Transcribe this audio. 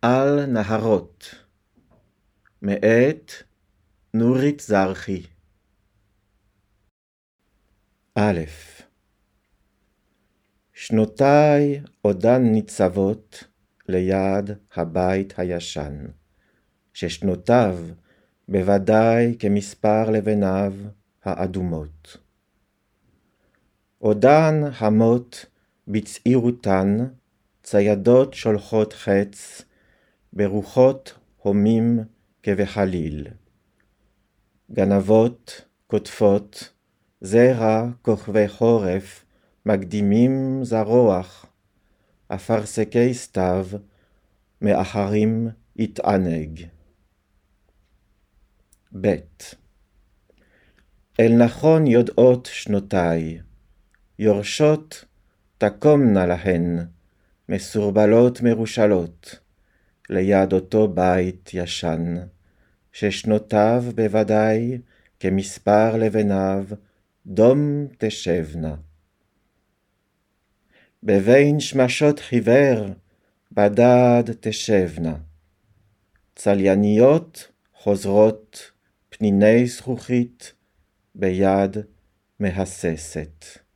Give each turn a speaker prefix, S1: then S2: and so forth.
S1: על נהרות, מאת נורית זרחי. א', שנותיי עודן ניצבות ליד הבית הישן, ששנותיו בוודאי כמספר לבניו האדומות. עודן המות בצעירותן ציידות שולחות חץ, ברוחות הומים כבחליל. גנבות קוטפות, זרע כוכבי חורף, מקדימים זרוח, אפרסקי סתיו, מאחרים יתענג. ב' אל נכון יודעות שנותיי, יורשות תקומנה להן, מסורבלות מרושלות, ליד אותו בית ישן, ששנותיו בוודאי כמספר לבניו דום תשבנה. בבין שמשות חיוור בדד תשבנה, צלייניות חוזרות פניני זכוכית ביד מהססת.